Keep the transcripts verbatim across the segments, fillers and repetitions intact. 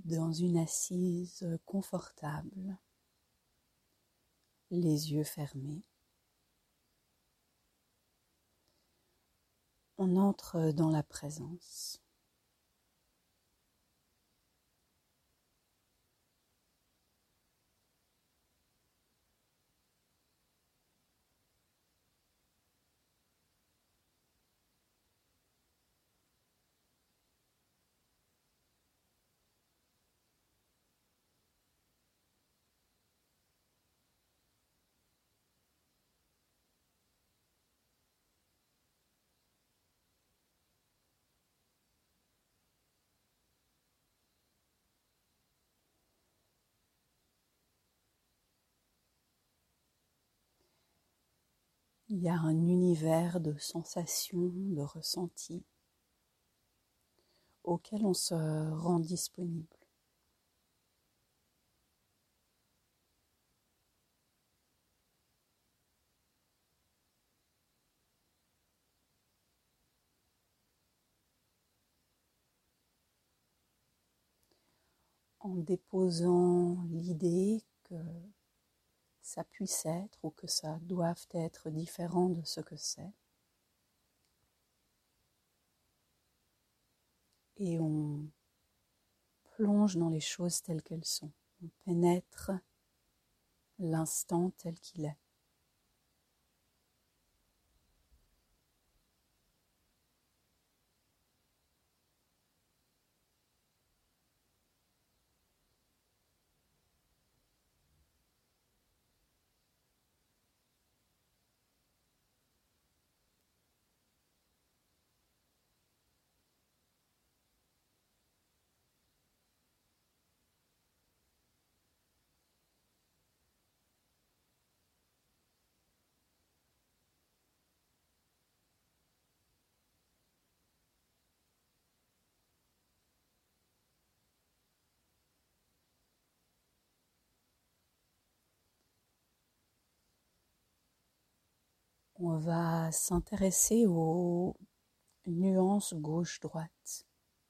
dans une assise confortable, les yeux fermés. On entre dans la présence. Il y a un univers de sensations, de ressentis auquel on se rend disponible. En déposant l'idée que ça puisse être ou que ça doive être différent de ce que c'est. Et on plonge dans les choses telles qu'elles sont. On pénètre l'instant tel qu'il est. On va s'intéresser aux nuances gauche-droite.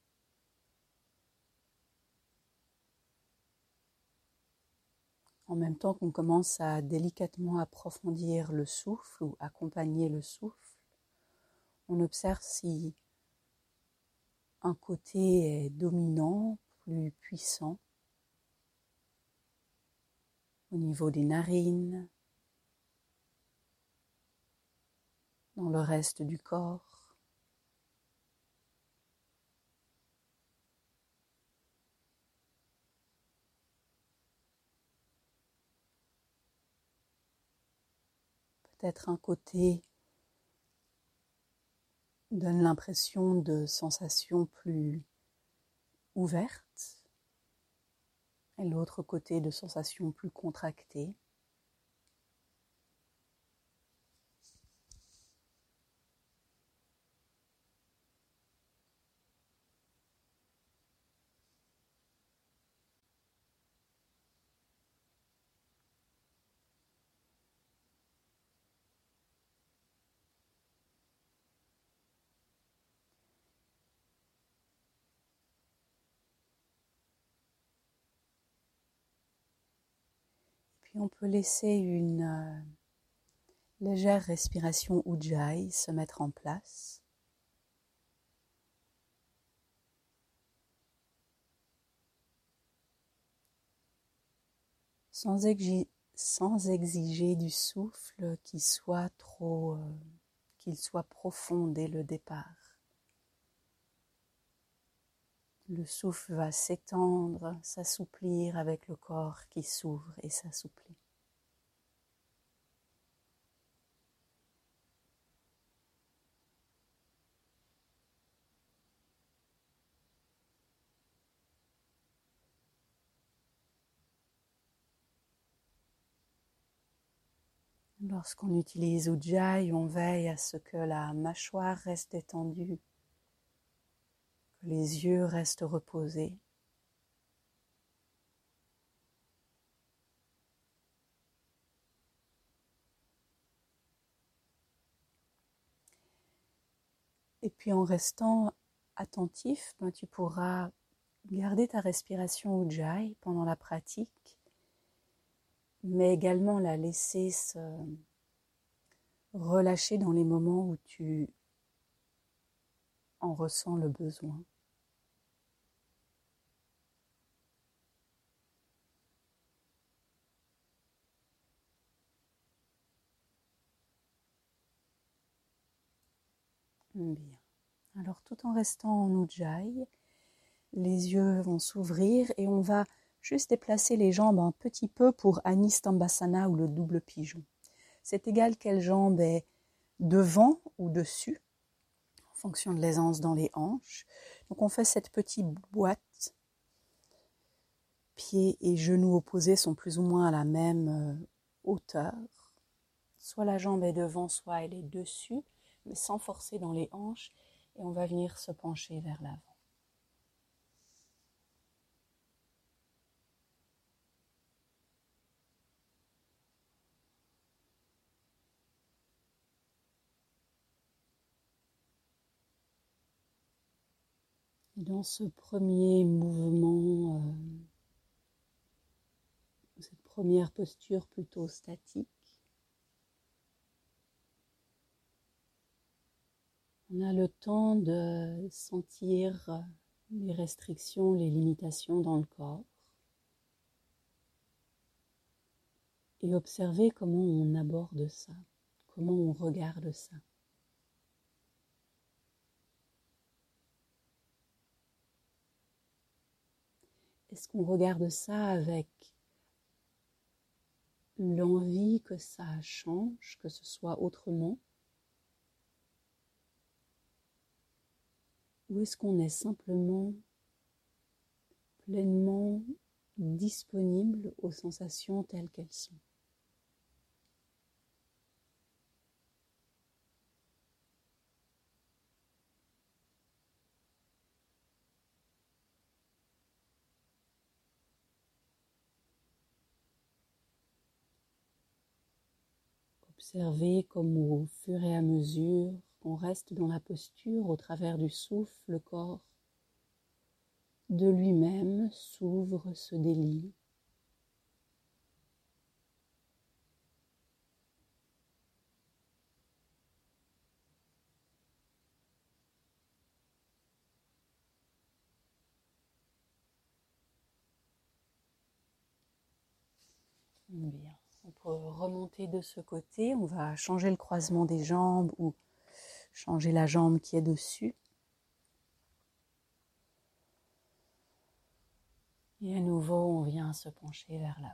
En même temps qu'on commence à délicatement approfondir le souffle ou accompagner le souffle, on observe si un côté est dominant, plus puissant, au niveau des narines, dans le reste du corps. Peut-être un côté donne l'impression de sensations plus ouvertes et l'autre côté de sensations plus contractées. Puis on peut laisser une euh, légère respiration Ujjayi se mettre en place. Sans, exi- sans exiger du souffle qui soit trop, euh, qu'il soit profond dès le départ. Le souffle va s'étendre, s'assouplir avec le corps qui s'ouvre et s'assouplit. Lorsqu'on utilise Ujjayi, on veille à ce que la mâchoire reste détendue, que les yeux restent reposés. Et puis en restant attentif, ben, tu pourras garder ta respiration Ujjayi pendant la pratique, mais également la laisser se relâcher dans les moments où tu en ressens le besoin. Bien. Alors tout en restant en Ujjayi, les yeux vont s'ouvrir et on va juste déplacer les jambes un petit peu pour Anistambasana ou le double pigeon. C'est égal quelle jambe est devant ou dessus, en fonction de l'aisance dans les hanches. Donc on fait cette petite boîte. Pieds et genoux opposés sont plus ou moins à la même euh, hauteur. Soit la jambe est devant, soit elle est dessus, mais sans forcer dans les hanches. Et on va venir se pencher vers l'avant. Dans ce premier mouvement, euh, cette première posture plutôt statique, on a le temps de sentir les restrictions, les limitations dans le corps et observer comment on aborde ça, comment on regarde ça. Est-ce qu'on regarde ça avec l'envie que ça change, que ce soit autrement? Ou est-ce qu'on est simplement pleinement disponible aux sensations telles qu'elles sont? Observez comme au fur et à mesure qu'on reste dans la posture, au travers du souffle, le corps de lui-même s'ouvre, se délie. Bien. On peut remonter de ce côté, on va changer le croisement des jambes ou changer la jambe qui est dessus. Et à nouveau, on vient se pencher vers l'avant.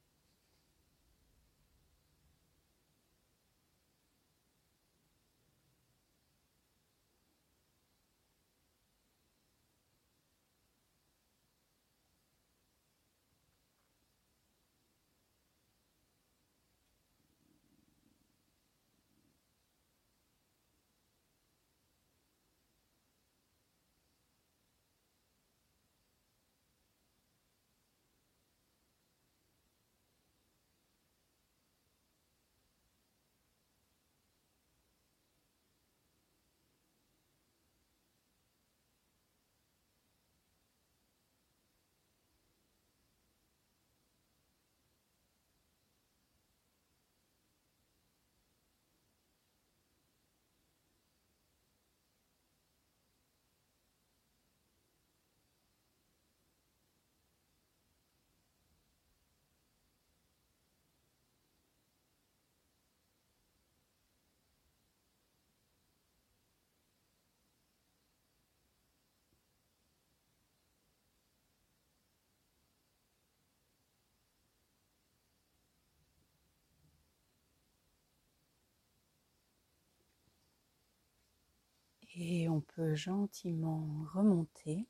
Et on peut gentiment remonter.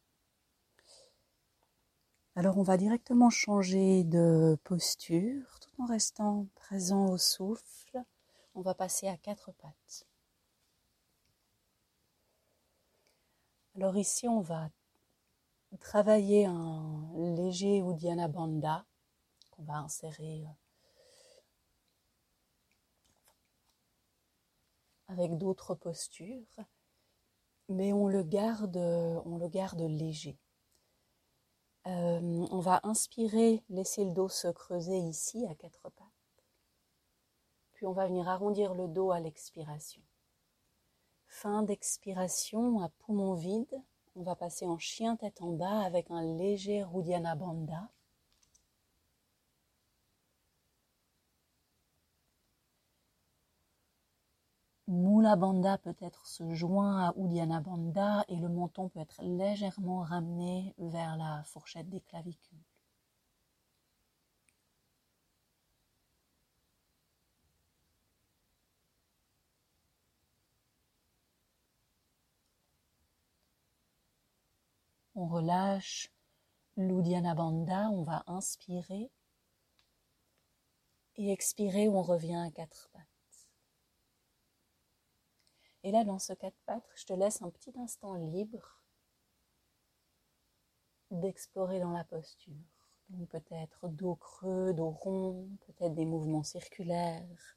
Alors on va directement changer de posture tout en restant présent au souffle. On va passer à quatre pattes. Alors ici on va travailler un léger Uddiyana Bandha qu'on va insérer avec d'autres postures, mais on le garde, on le garde léger. Euh, on va inspirer, laisser le dos se creuser ici à quatre pattes. Puis on va venir arrondir le dos à l'expiration. Fin d'expiration à poumon vide. On va passer en chien tête en bas avec un léger Uddiyana Bandha. Mula Bandha peut-être se joint à Uddiyana Bandha et le menton peut être légèrement ramené vers la fourchette des clavicules. On relâche l'Uddiyana Bandha, on va inspirer et expirer, on revient à quatre pattes. Et là, dans ce quatre pattes, je te laisse un petit instant libre d'explorer dans la posture. Donc peut-être dos creux, dos rond, peut-être des mouvements circulaires.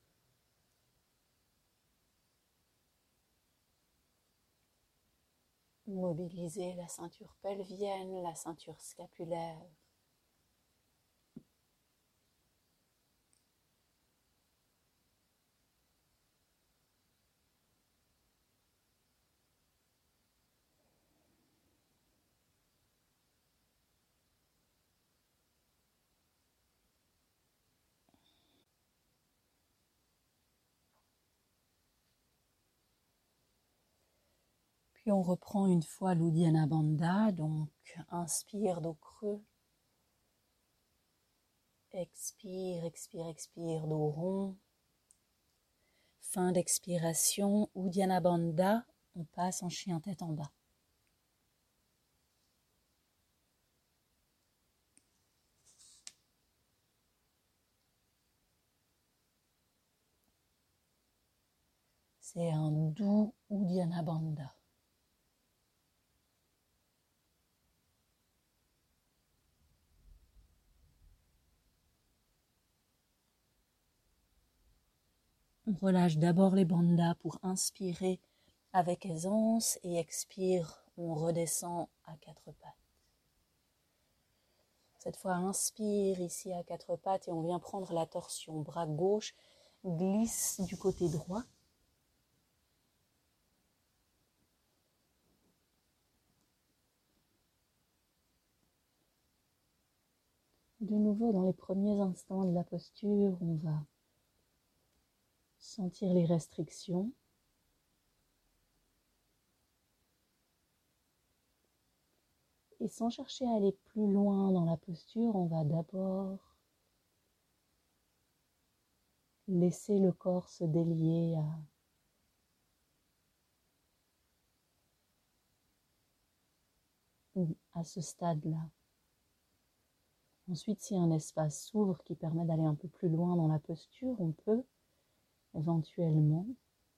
Mobiliser la ceinture pelvienne, la ceinture scapulaire. Puis on reprend une fois l'Uddiyana Bandha, donc inspire dos creux. Expire, expire, expire, dos rond. Fin d'expiration, Uddiyana Bandha, on passe en chien tête en bas. C'est un doux Uddiyana Bandha. On relâche d'abord les bandhas pour inspirer avec aisance et expire, on redescend à quatre pattes. Cette fois, inspire ici à quatre pattes et on vient prendre la torsion. Bras gauche glisse du côté droit. De nouveau, dans les premiers instants de la posture, on va sentir les restrictions. Et sans chercher à aller plus loin dans la posture, on va d'abord laisser le corps se délier à, à ce stade-là. Ensuite, si un espace s'ouvre qui permet d'aller un peu plus loin dans la posture, on peut éventuellement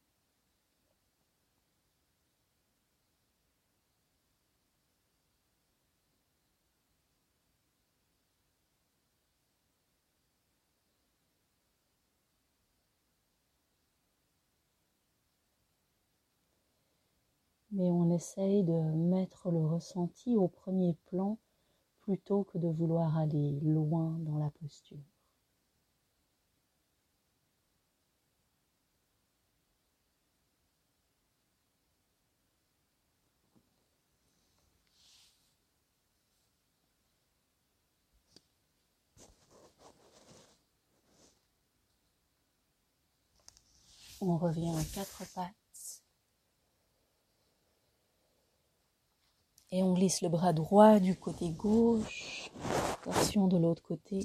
mais on essaye de mettre le ressenti au premier plan plutôt que de vouloir aller loin dans la posture. On revient en quatre pattes. Et on glisse le bras droit du côté gauche, torsion de l'autre côté.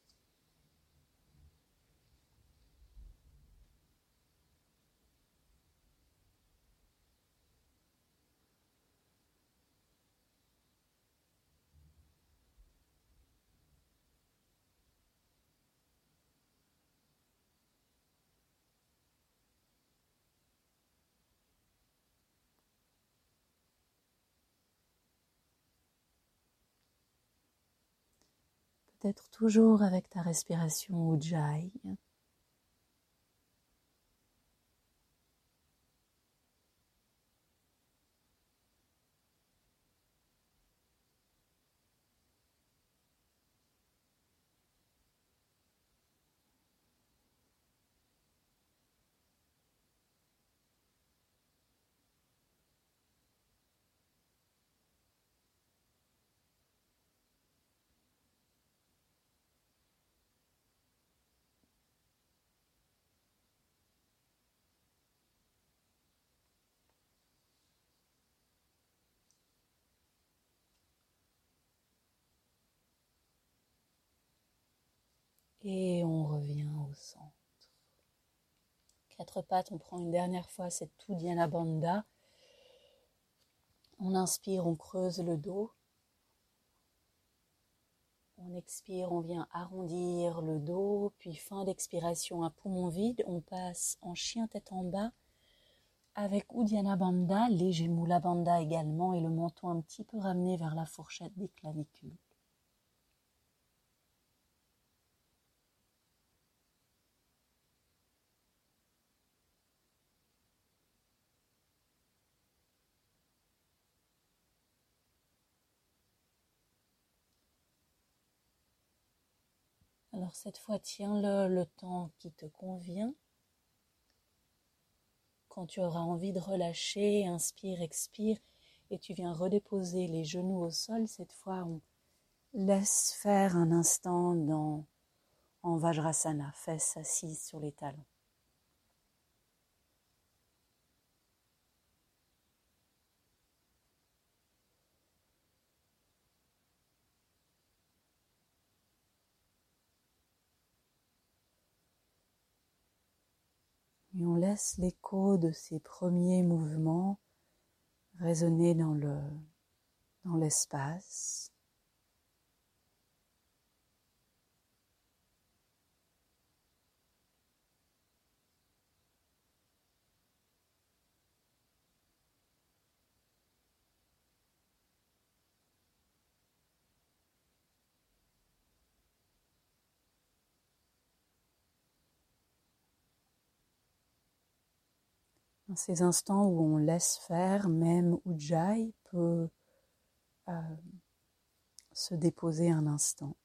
Peut-être toujours avec ta respiration Ujjayi. Et on revient au centre. Quatre pattes, on prend une dernière fois cette Uddiyana Bandha. On inspire, on creuse le dos. On expire, on vient arrondir le dos. Puis fin d'expiration, un poumon vide. On passe en chien tête en bas avec Uddiyana Bandha, léger Mula Bandha également et le menton un petit peu ramené vers la fourchette des clavicules. Alors cette fois, tiens-le le temps qui te convient. Quand tu auras envie de relâcher, inspire, expire, et tu viens redéposer les genoux au sol. Cette fois, on laisse faire un instant dans, en Vajrasana, fesses assises sur les talons. Et on laisse l'écho de ces premiers mouvements résonner dans le, dans l'espace. Dans ces instants où on laisse faire, même Ujjayi peut euh, se déposer un instant.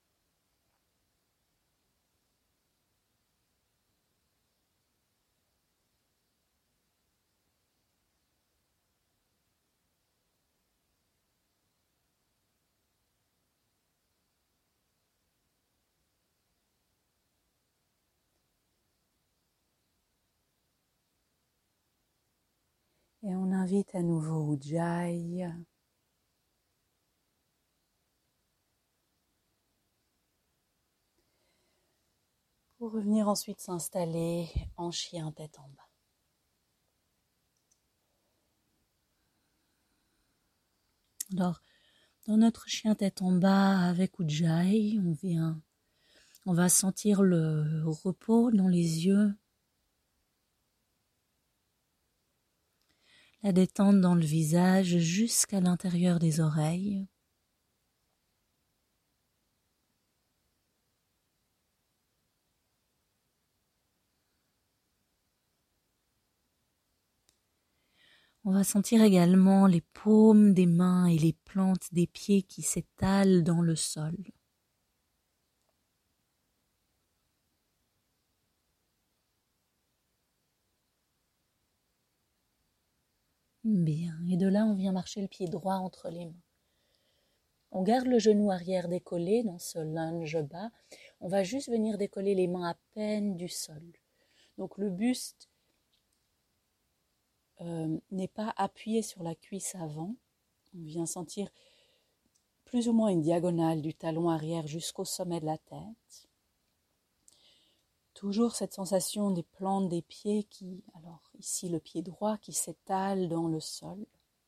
Et on invite à nouveau Ujjayi. Pour revenir ensuite s'installer en chien tête en bas. Alors, dans notre chien tête en bas avec Ujjayi, on vient, on va sentir le repos dans les yeux, la détente dans le visage jusqu'à l'intérieur des oreilles. On va sentir également les paumes des mains et les plantes des pieds qui s'étalent dans le sol. Bien, et de là on vient marcher le pied droit entre les mains. On garde le genou arrière décollé dans ce lunge bas. On va juste venir décoller les mains à peine du sol. Donc le buste euh, n'est pas appuyé sur la cuisse avant. On vient sentir plus ou moins une diagonale du talon arrière jusqu'au sommet de la tête. Toujours cette sensation des plantes des pieds qui, alors ici le pied droit qui s'étale dans le sol.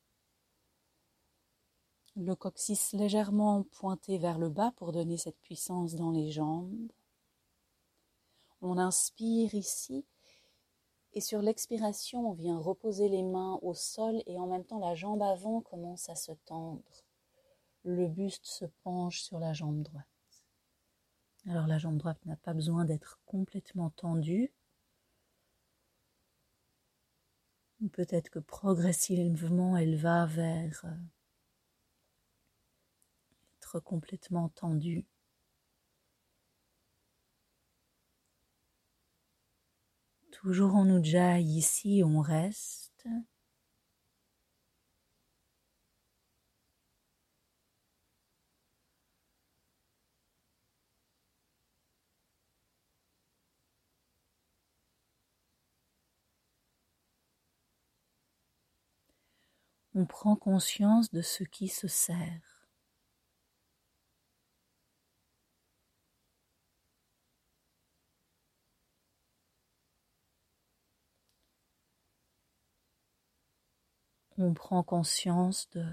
Le coccyx légèrement pointé vers le bas pour donner cette puissance dans les jambes. On inspire ici et sur l'expiration, on vient reposer les mains au sol et en même temps la jambe avant commence à se tendre. Le buste se penche sur la jambe droite. Alors la jambe droite n'a pas besoin d'être complètement tendue. Peut-être que progressivement elle va vers être complètement tendue. Toujours en Ujjayi, ici on reste. On prend conscience de ce qui se serre. on prend conscience de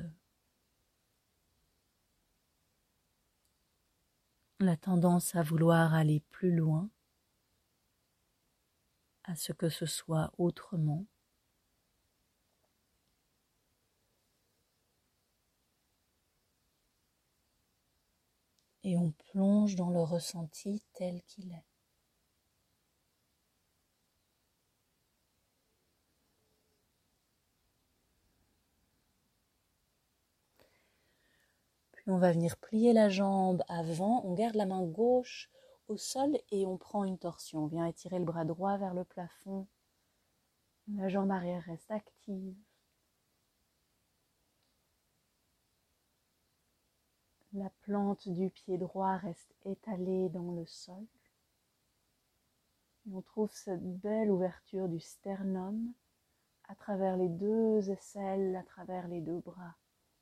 la tendance à vouloir aller plus loin, à ce que ce soit autrement. Et on plonge dans le ressenti tel qu'il est. Puis on va venir plier la jambe avant, on garde la main gauche au sol et on prend une torsion. On vient étirer le bras droit vers le plafond. La jambe arrière reste active. La plante du pied droit reste étalée dans le sol. Et on trouve cette belle ouverture du sternum à travers les deux aisselles, à travers les deux bras.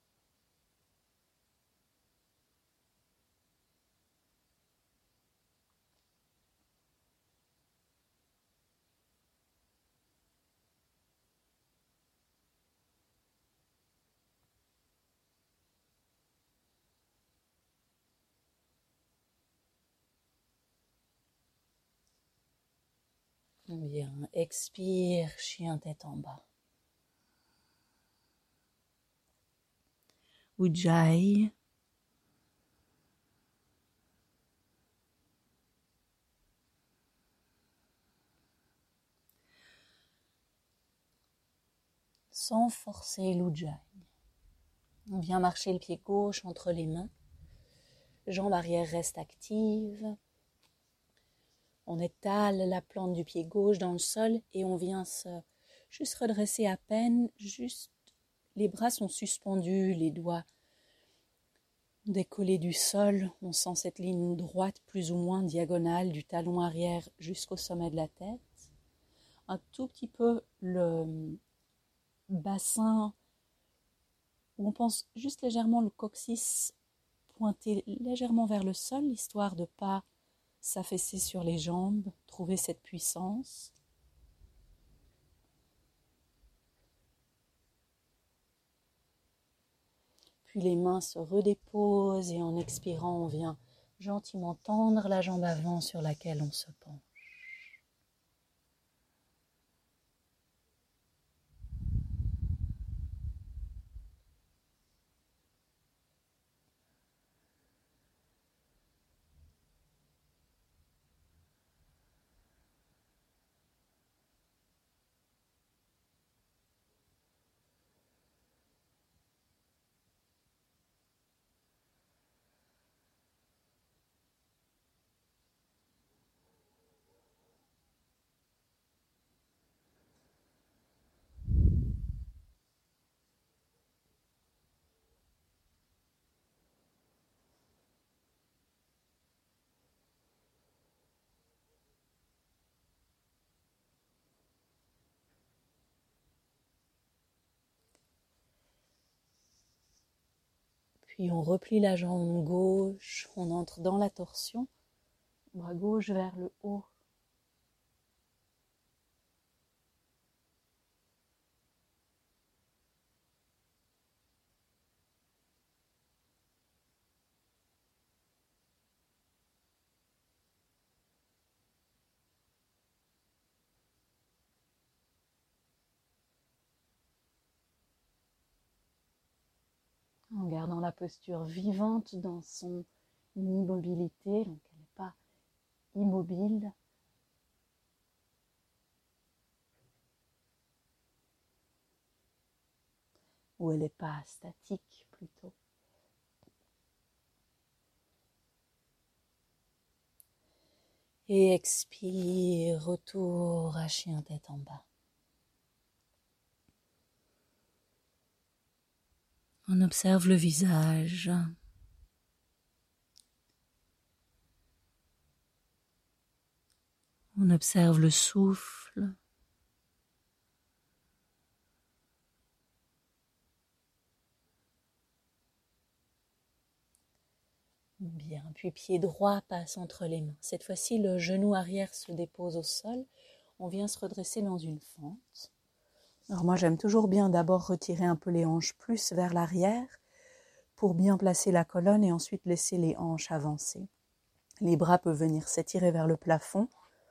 Bien, expire, chien tête en bas. Ujjayi. Sans forcer l'Ujjayi. On vient marcher le pied gauche entre les mains. Jambe arrière reste active. On étale la plante du pied gauche dans le sol et on vient se juste redresser à peine. Juste, les bras sont suspendus, les doigts décollés du sol. On sent cette ligne droite plus ou moins diagonale du talon arrière jusqu'au sommet de la tête. Un tout petit peu le bassin où on pense juste légèrement le coccyx pointé légèrement vers le sol, histoire de ne pas s'affaisser sur les jambes, trouver cette puissance. Puis les mains se redéposent et en expirant, on vient gentiment tendre la jambe avant sur laquelle on se penche. Puis on replie la jambe gauche, on entre dans la torsion, bras gauche vers le haut. En gardant la posture vivante dans son immobilité, donc elle n'est pas immobile. Ou elle n'est pas statique plutôt. Et expire, retour à chien tête en bas. On observe le visage. On observe le souffle. Bien, puis pied droit passe entre les mains. Cette fois-ci, le genou arrière se dépose au sol. On vient se redresser dans une fente. Alors moi j'aime toujours bien d'abord retirer un peu les hanches plus vers l'arrière pour bien placer la colonne et ensuite laisser les hanches avancer. Les bras peuvent venir s'étirer vers le plafond.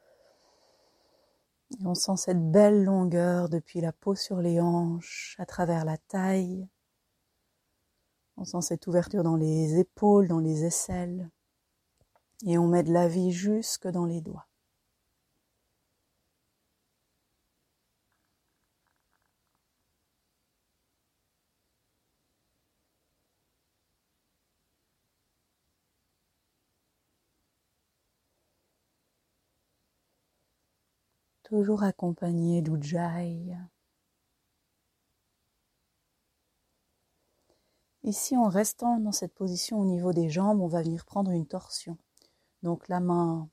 Et on sent cette belle longueur depuis la peau sur les hanches, à travers la taille. On sent cette ouverture dans les épaules, dans les aisselles. Et on met de la vie jusque dans les doigts. Toujours accompagné d'Ujjayi. Ici, en restant dans cette position au niveau des jambes, on va venir prendre une torsion. Donc la main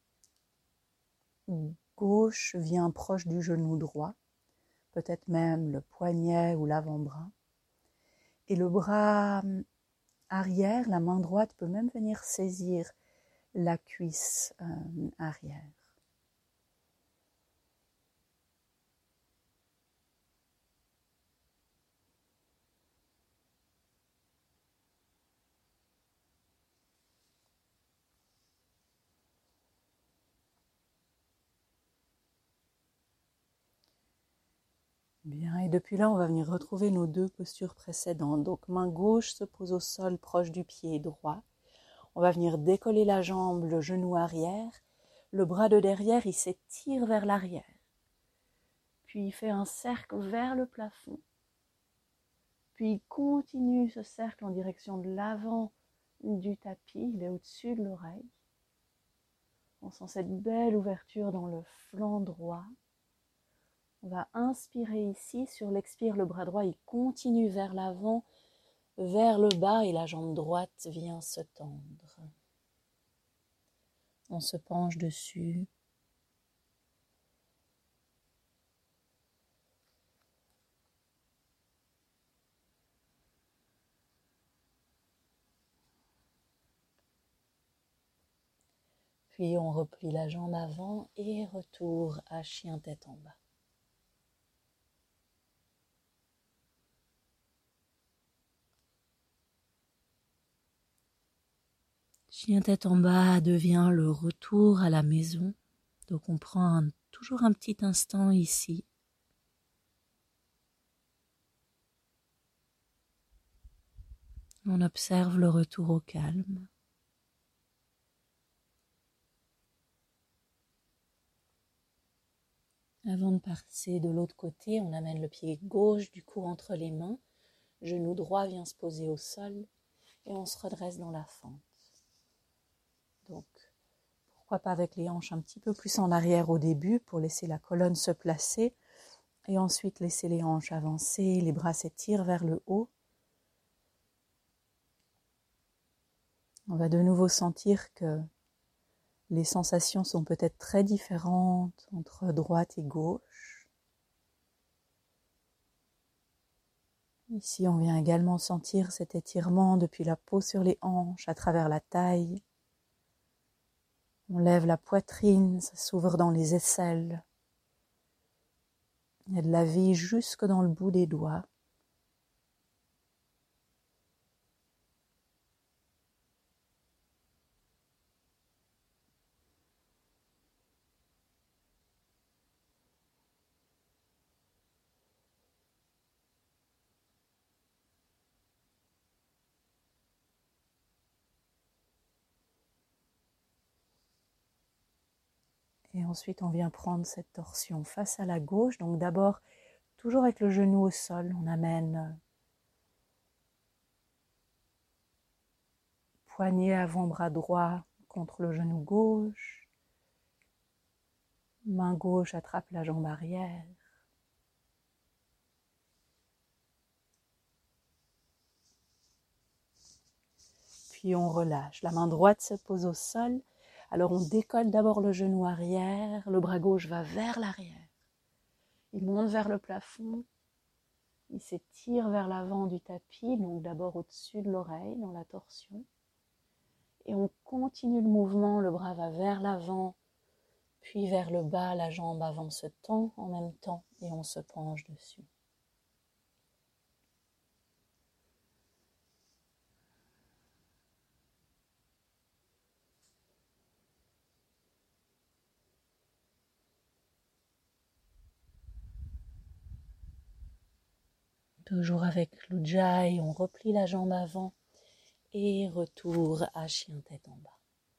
gauche vient proche du genou droit, peut-être même le poignet ou l'avant-bras. Et le bras arrière, la main droite peut même venir saisir la cuisse euh, arrière. Bien, et depuis là, on va venir retrouver nos deux postures précédentes. Donc, main gauche se pose au sol proche du pied droit. On va venir décoller la jambe, le genou arrière. Le bras de derrière, il s'étire vers l'arrière. Puis, il fait un cercle vers le plafond. Puis, il continue ce cercle en direction de l'avant du tapis. Il est au-dessus de l'oreille. On sent cette belle ouverture dans le flanc droit. On va inspirer ici, sur l'expire, le bras droit, il continue vers l'avant, vers le bas et la jambe droite vient se tendre. On se penche dessus. Puis on replie la jambe avant et retour à chien tête en bas. Chien tête en bas devient le retour à la maison. Donc on prend un, toujours un petit instant ici. On observe le retour au calme. Avant de passer de l'autre côté, on amène le pied gauche du coup entre les mains. Genou droit vient se poser au sol et on se redresse dans la fente. Donc, pourquoi pas avec les hanches un petit peu plus en arrière au début pour laisser la colonne se placer et ensuite laisser les hanches avancer, les bras s'étirent vers le haut. On va de nouveau sentir que les sensations sont peut-être très différentes entre droite et gauche. Ici, on vient également sentir cet étirement depuis la peau sur les hanches, à travers la taille. On lève la poitrine, ça s'ouvre dans les aisselles. Il y a de la vie jusque dans le bout des doigts. Et ensuite, on vient prendre cette torsion face à la gauche. Donc d'abord, toujours avec le genou au sol, on amène poignet avant-bras droit contre le genou gauche. Main gauche attrape la jambe arrière. Puis on relâche. La main droite se pose au sol. Alors on décolle d'abord le genou arrière. Le bras gauche va vers l'arrière. Il monte vers le plafond. Il s'étire vers l'avant du tapis, donc d'abord au-dessus de l'oreille, dans la torsion. Et on continue le mouvement. Le bras va vers l'avant Puis vers le bas, la jambe avant se tend en même temps et on se penche dessus. Toujours avec l'Ujjayi, on replie la jambe avant et retour à chien tête en bas.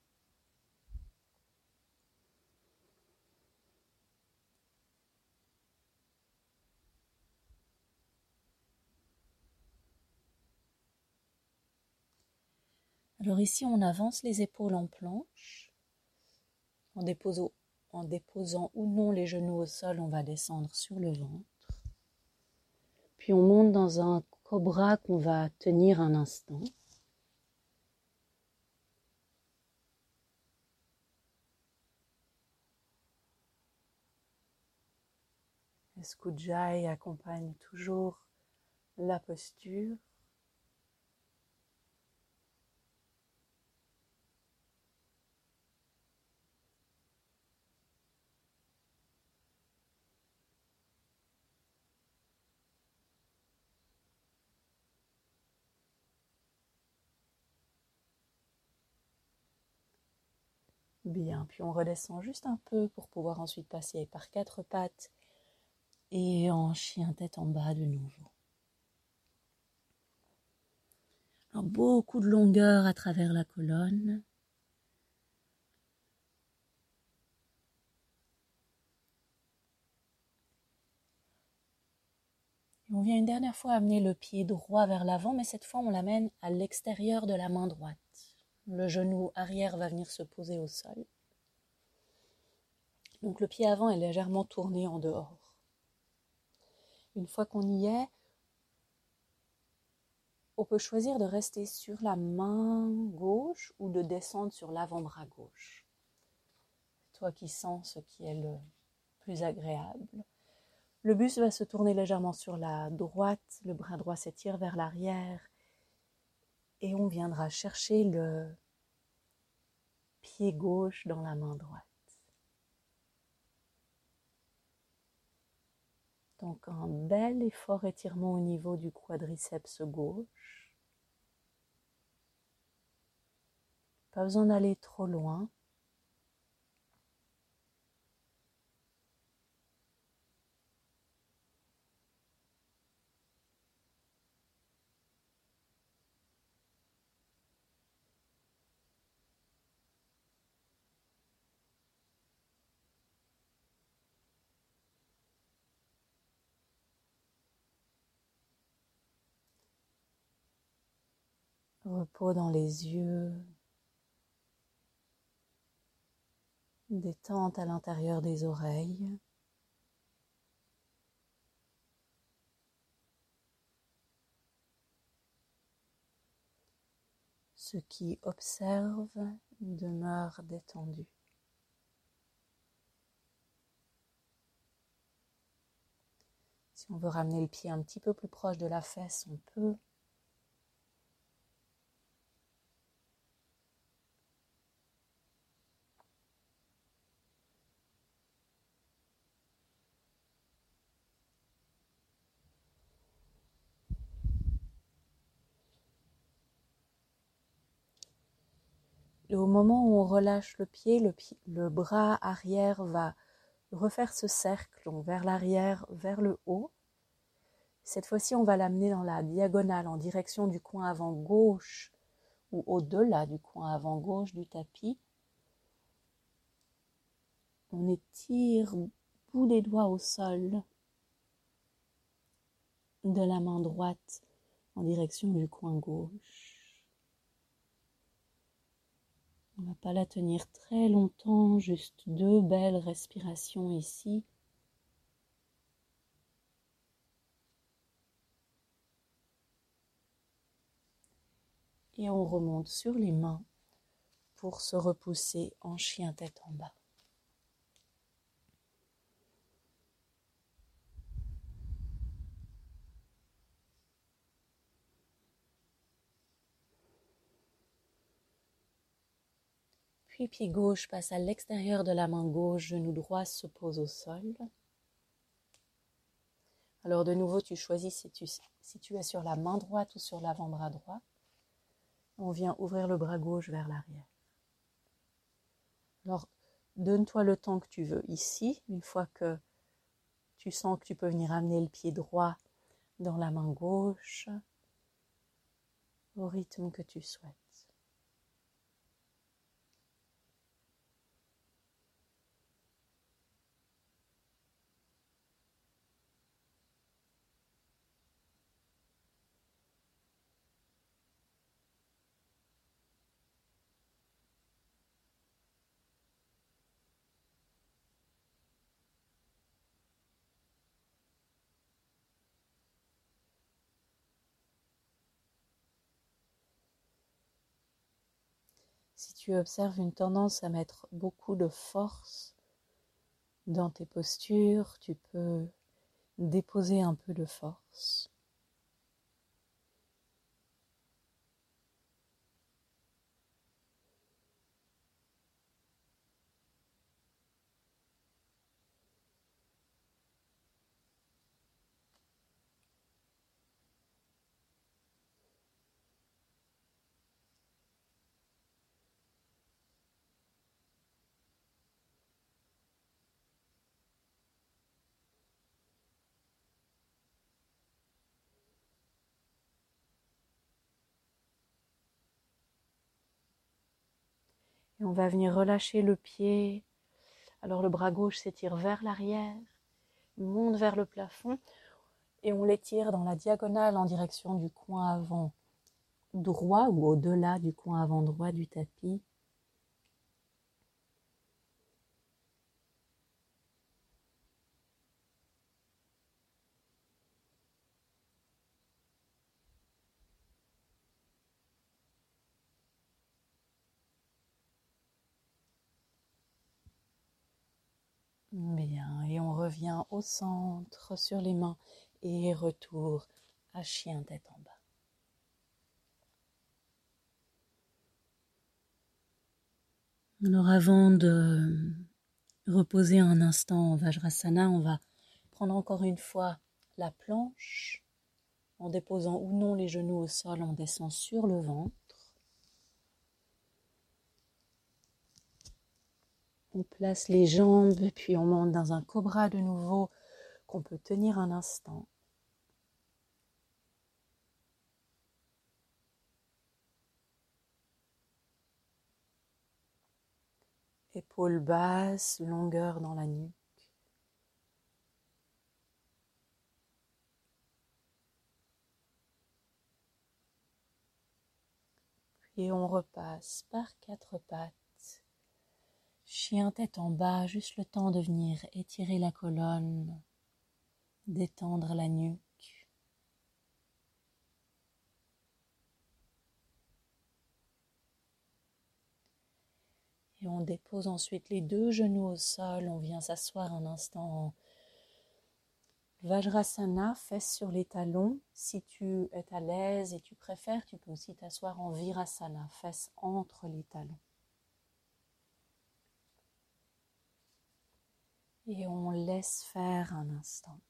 Alors ici, on avance les épaules en planche. En déposant, en déposant ou non les genoux au sol, on va descendre sur le ventre. Puis on monte dans un cobra qu'on va tenir un instant. L'Ujjayi accompagne toujours la posture. Bien, puis on redescend juste un peu pour pouvoir ensuite passer par quatre pattes et en chien tête en bas de nouveau. Alors, beaucoup de longueur à travers la colonne. Et on vient une dernière fois amener le pied droit vers l'avant, mais cette fois on l'amène à l'extérieur de la main droite. Le genou arrière va venir se poser au sol. Donc le pied avant est légèrement tourné en dehors. Une fois qu'on y est, on peut choisir de rester sur la main gauche ou de descendre sur l'avant-bras gauche. C'est toi qui sens ce qui est le plus agréable. Le buste va se tourner légèrement sur la droite, le bras droit s'étire vers l'arrière et on viendra chercher le pied gauche dans la main droite. Donc un bel et fort étirement au niveau du quadriceps gauche. Pas besoin d'aller trop loin. Repos dans les yeux. Détente à l'intérieur des oreilles. Ceux qui observent demeurent détendus. Si on veut ramener le pied un petit peu plus proche de la fesse, on peut. Et au moment où on relâche le pied, le, pied, le bras arrière va refaire ce cercle vers l'arrière, vers le haut. Cette fois-ci, on va l'amener dans la diagonale en direction du coin avant gauche ou au-delà du coin avant gauche du tapis. On étire bout des doigts au sol de la main droite en direction du coin gauche. On ne va pas la tenir très longtemps, juste deux belles respirations ici. Et on remonte sur les mains pour se repousser en chien tête en bas. Puis pied gauche passe à l'extérieur de la main gauche, genou droit se pose au sol. Alors de nouveau, tu choisis si tu, si tu es sur la main droite ou sur l'avant-bras droit. On vient ouvrir le bras gauche vers l'arrière. Alors, donne-toi le temps que tu veux ici, une fois que tu sens que tu peux venir amener le pied droit dans la main gauche, au rythme que tu souhaites. Si tu observes une tendance à mettre beaucoup de force dans tes postures, tu peux déposer un peu de force. Et on va venir relâcher le pied. Alors le bras gauche s'étire vers l'arrière, monte vers le plafond et on l'étire dans la diagonale en direction du coin avant droit ou au-delà du coin avant droit du tapis. Bien, et on revient au centre sur les mains et retour à chien tête en bas. Alors avant de reposer un instant en Vajrasana, on va prendre encore une fois la planche. En déposant ou non les genoux au sol, on descend sur le ventre. On place les jambes, puis on monte dans un cobra de nouveau qu'on peut tenir un instant. Épaules basses, longueur dans la nuque. Puis on repasse par quatre pattes. Chien tête en bas, juste le temps de venir étirer la colonne, détendre la nuque. Et on dépose ensuite les deux genoux au sol, on vient s'asseoir un instant en Vajrasana, fesses sur les talons. Si tu es à l'aise et tu préfères, tu peux aussi t'asseoir en Virasana, fesses entre les talons. Et on laisse faire un instant.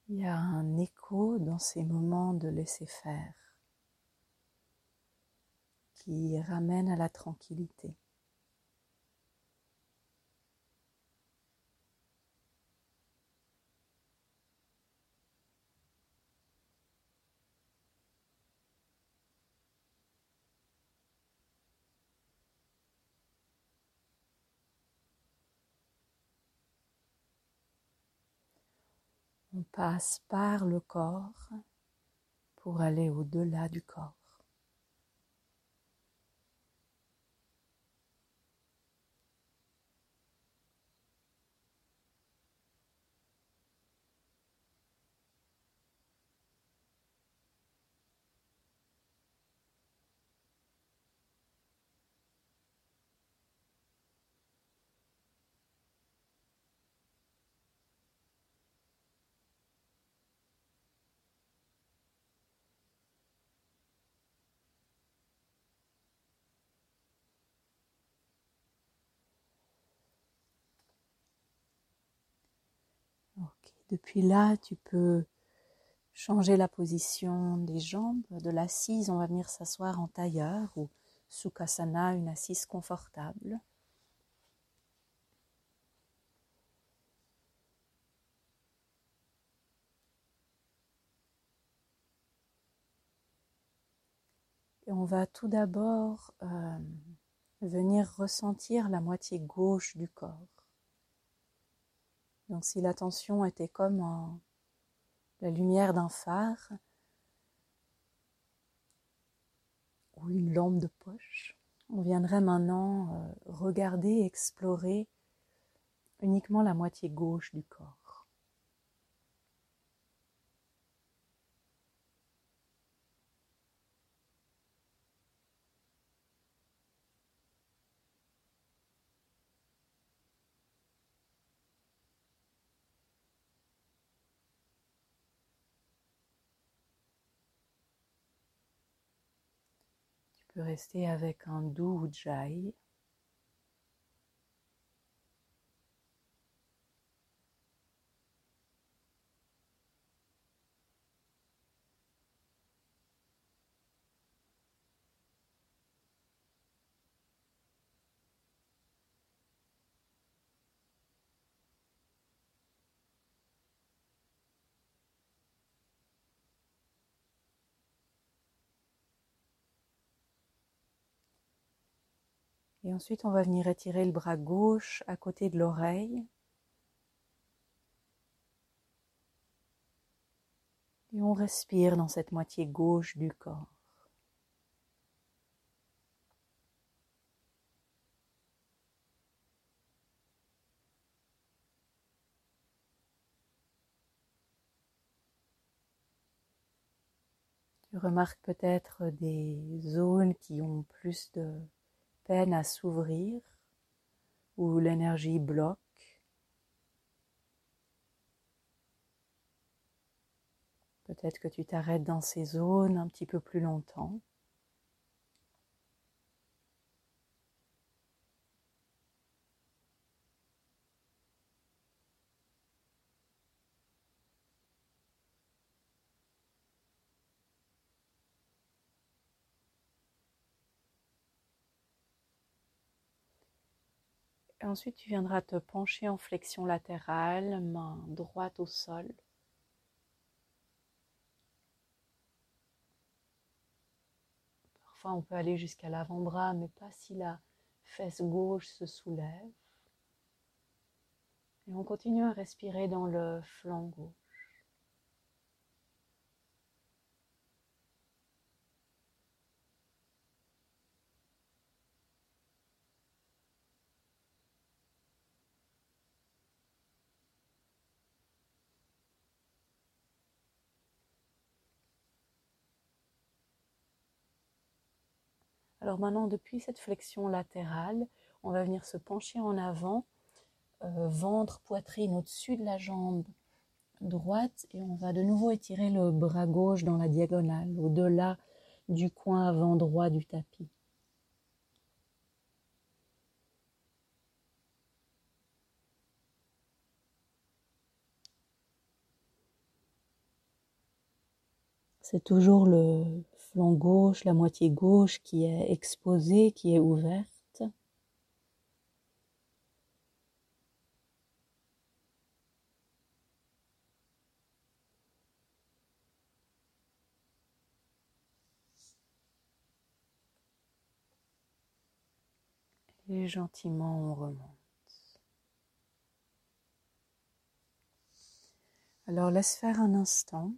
Il y a un écho dans ces moments de laisser faire qui ramène à la tranquillité. On passe par le corps pour aller au-delà du corps. Ok. Depuis là, tu peux changer la position des jambes. De l'assise, on va venir s'asseoir en tailleur ou Sukhasana, une assise confortable. Et on va tout d'abord euh, venir ressentir la moitié gauche du corps. Donc si l'attention était comme en, la lumière d'un phare ou une lampe de poche, on viendrait maintenant euh, regarder, explorer uniquement la moitié gauche du corps. Tu peux rester avec un doux ujjayi. Et ensuite, on va venir étirer le bras gauche à côté de l'oreille. Et on respire dans cette moitié gauche du corps. Tu remarques peut-être des zones qui ont plus de peine à s'ouvrir, où l'énergie bloque. Peut-être que tu t'arrêtes dans ces zones un petit peu plus longtemps. Et ensuite, tu viendras te pencher en flexion latérale, main droite au sol. Parfois, on peut aller jusqu'à l'avant-bras, mais pas si la fesse gauche se soulève. Et on continue à respirer dans le flanc gauche. Alors maintenant, depuis cette flexion latérale, on va venir se pencher en avant, euh, ventre, poitrine au-dessus de la jambe droite, et on va de nouveau étirer le bras gauche dans la diagonale, au-delà du coin avant droit du tapis. C'est toujours le flanc gauche, la moitié gauche qui est exposée, qui est ouverte. Et gentiment on remonte. Alors laisse faire un instant.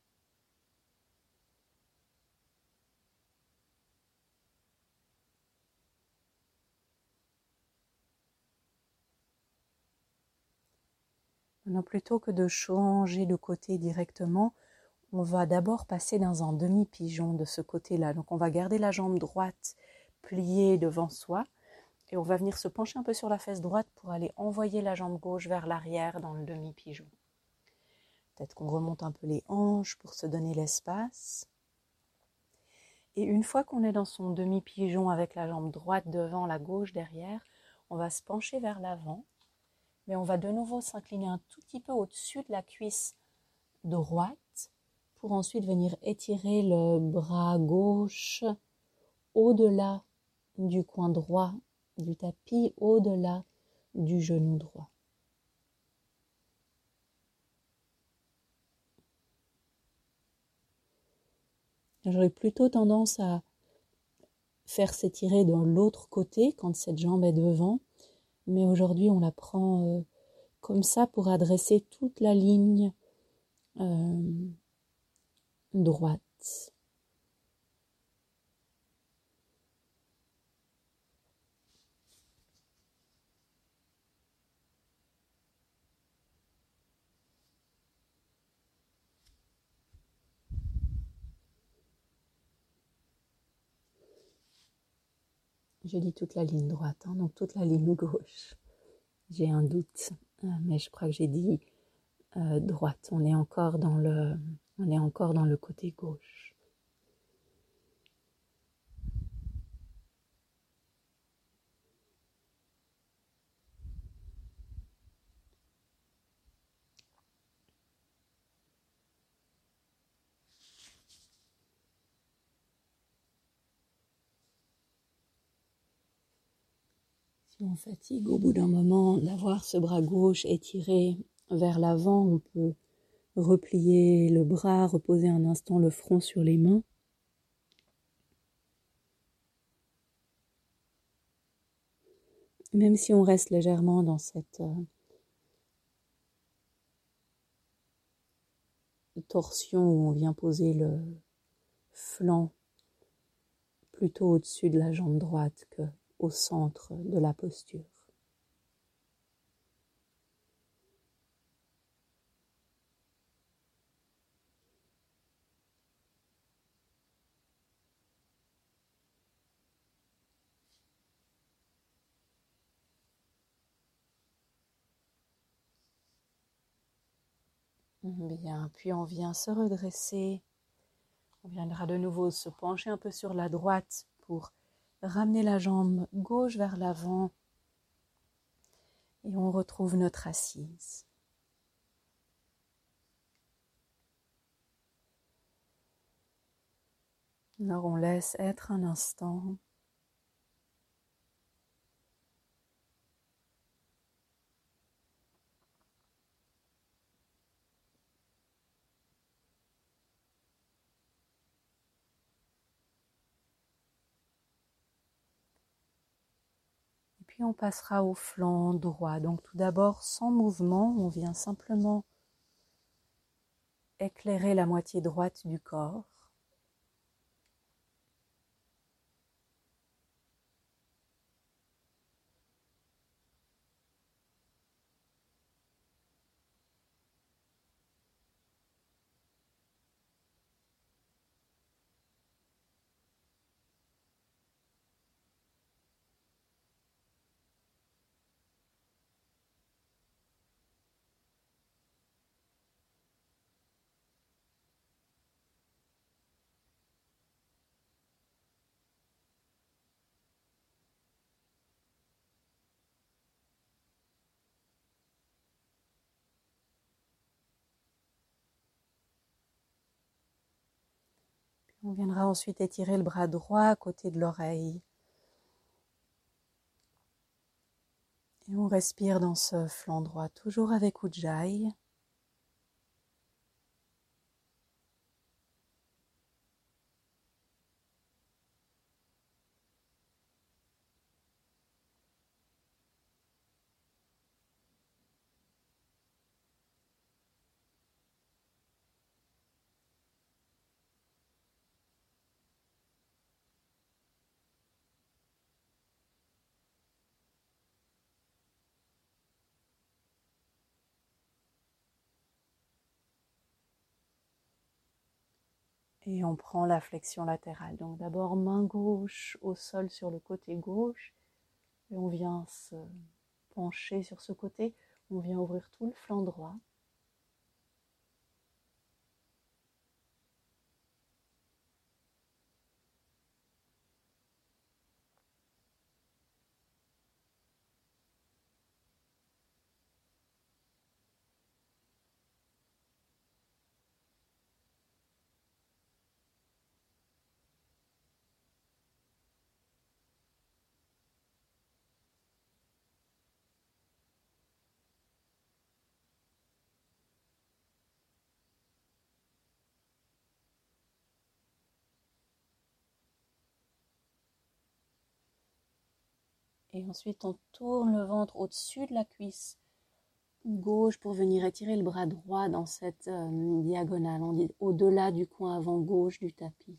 Maintenant, plutôt que de changer de côté directement, on va d'abord passer dans un demi-pigeon de ce côté-là. Donc on va garder la jambe droite pliée devant soi et on va venir se pencher un peu sur la fesse droite pour aller envoyer la jambe gauche vers l'arrière dans le demi-pigeon. Peut-être qu'on remonte un peu les hanches pour se donner l'espace. Et une fois qu'on est dans son demi-pigeon avec la jambe droite devant, la gauche derrière, on va se pencher vers l'avant. Mais on va de nouveau s'incliner un tout petit peu au-dessus de la cuisse droite pour ensuite venir étirer le bras gauche au-delà du coin droit du tapis, au-delà du genou droit. J'aurais plutôt tendance à faire s'étirer dans l'autre côté quand cette jambe est devant, mais aujourd'hui on la prend euh, comme ça pour adresser toute la ligne euh, droite. Je dis toute la ligne droite, hein, donc toute la ligne gauche. J'ai un doute, euh, mais je crois que j'ai dit euh, droite. On est encore dans le, on est encore dans le côté gauche. Si on fatigue au bout d'un moment d'avoir ce bras gauche étiré vers l'avant, on peut replier le bras, reposer un instant le front sur les mains. Même si on reste légèrement dans cette euh, torsion où on vient poser le flanc plutôt au-dessus de la jambe droite qu'au centre de la posture. Bien, puis on vient se redresser. On viendra de nouveau se pencher un peu sur la droite pour ramener la jambe gauche vers l'avant. Et on retrouve notre assise. Alors on laisse être un instant. Et puis on passera au flanc droit. Donc tout d'abord, sans mouvement, on vient simplement éclairer la moitié droite du corps. On viendra ensuite étirer le bras droit à côté de l'oreille. Et on respire dans ce flanc droit, toujours avec Ujjayi. Et on prend la flexion latérale. Donc d'abord main gauche au sol sur le côté gauche. Et on vient se pencher sur ce côté. On vient ouvrir tout le flanc droit. Et ensuite, on tourne le ventre au-dessus de la cuisse gauche pour venir étirer le bras droit dans cette euh, diagonale. On dit au-delà du coin avant gauche du tapis.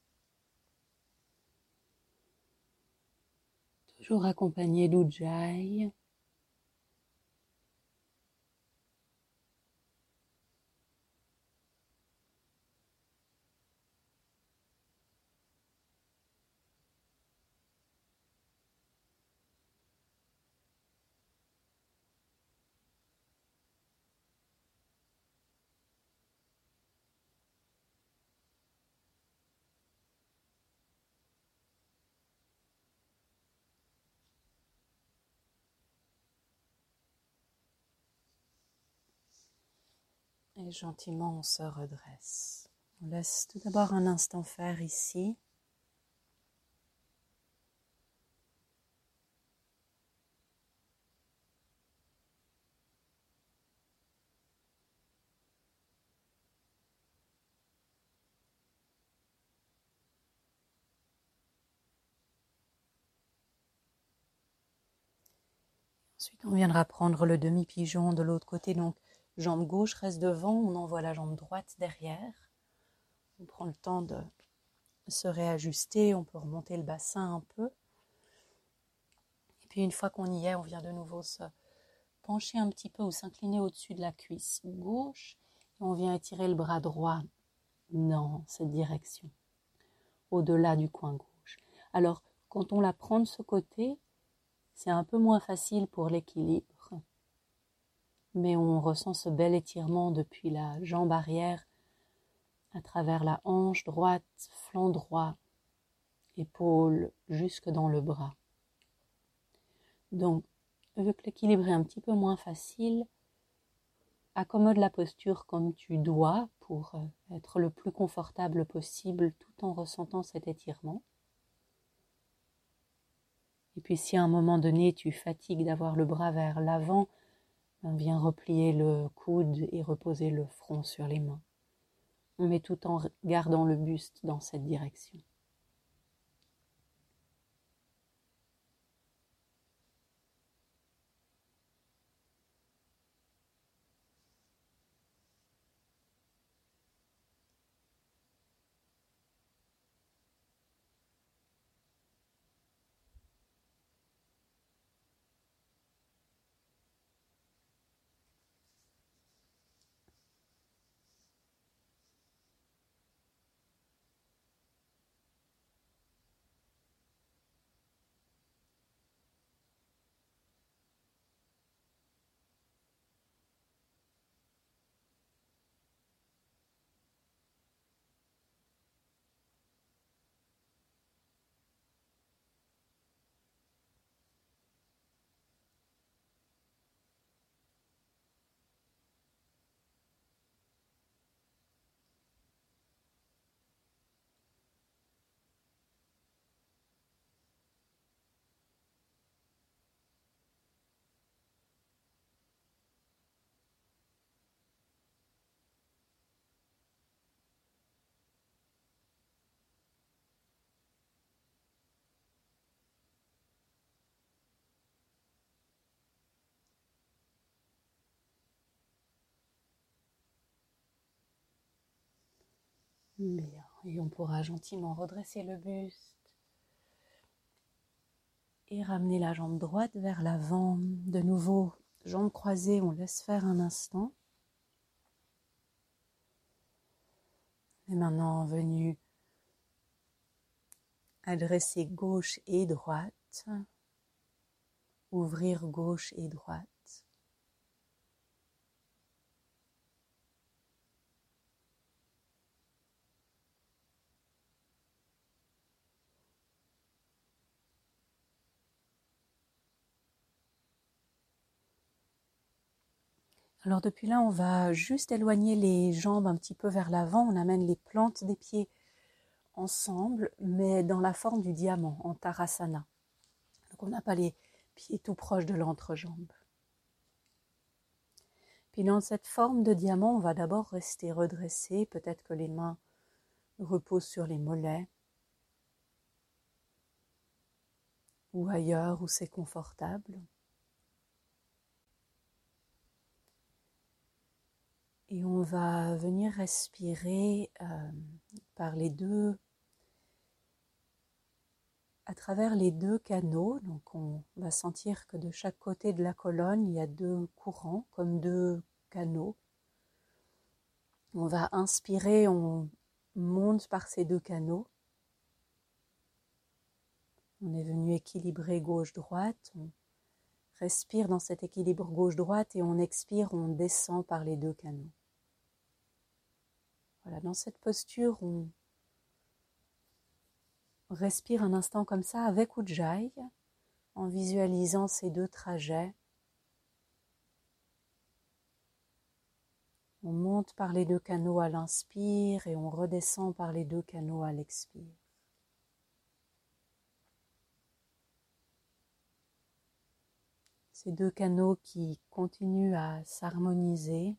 Toujours accompagné d'Ujjayi. Et gentiment, on se redresse. On laisse tout d'abord un instant faire ici. Ensuite, on viendra prendre le demi-pigeon de l'autre côté. Donc, jambe gauche reste devant, on envoie la jambe droite derrière. On prend le temps de se réajuster, on peut remonter le bassin un peu. Et puis, une fois qu'on y est, on vient de nouveau se pencher un petit peu ou s'incliner au-dessus de la cuisse gauche. Et on vient étirer le bras droit dans cette direction, au-delà du coin gauche. Alors, quand on la prend de ce côté, c'est un peu moins facile pour l'équilibre. Mais on ressent ce bel étirement depuis la jambe arrière, à travers la hanche droite, flanc droit, épaule, jusque dans le bras. Donc, vu que l'équilibre est un petit peu moins facile, accommode la posture comme tu dois pour être le plus confortable possible tout en ressentant cet étirement. Et puis si à un moment donné tu fatigues d'avoir le bras vers l'avant, viens replier le coude et reposer le front sur les mains. Mais tout en gardant le buste dans cette direction. Bien. Et on pourra gentiment redresser le buste et ramener la jambe droite vers l'avant. De nouveau, jambes croisées, on laisse faire un instant. Et maintenant, venu adresser gauche et droite, ouvrir gauche et droite. Alors depuis là, on va juste éloigner les jambes un petit peu vers l'avant. On amène les plantes des pieds ensemble, mais dans la forme du diamant, en Tadasana. Donc on n'a pas les pieds tout proches de l'entrejambe. Puis dans cette forme de diamant, on va d'abord rester redressé. Peut-être que les mains reposent sur les mollets ou ailleurs où c'est confortable. Et on va venir respirer euh, par les deux, à travers les deux canaux. Donc on va sentir que de chaque côté de la colonne, il y a deux courants, comme deux canaux. On va inspirer, on monte par ces deux canaux. On est venu équilibrer gauche-droite. On respire dans cet équilibre gauche-droite et on expire, on descend par les deux canaux. Voilà, dans cette posture, on respire un instant comme ça avec Ujjayi, en visualisant ces deux trajets. On monte par les deux canaux à l'inspire et on redescend par les deux canaux à l'expire. Ces deux canaux qui continuent à s'harmoniser.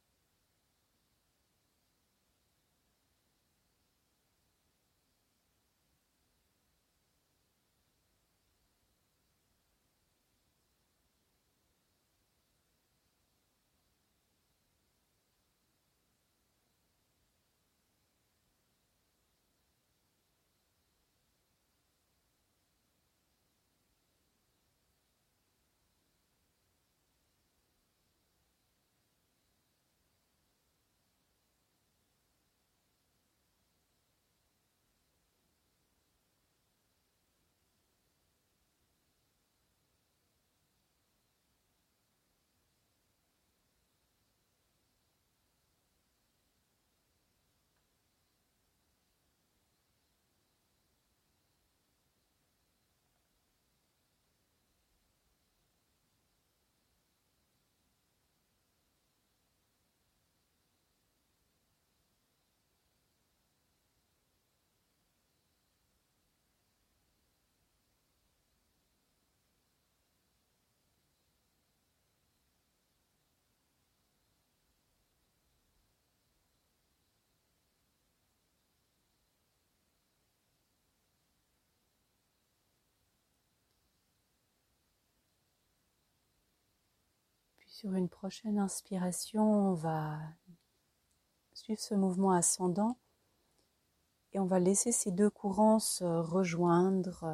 Puis sur une prochaine inspiration, on va suivre ce mouvement ascendant et on va laisser ces deux courants se rejoindre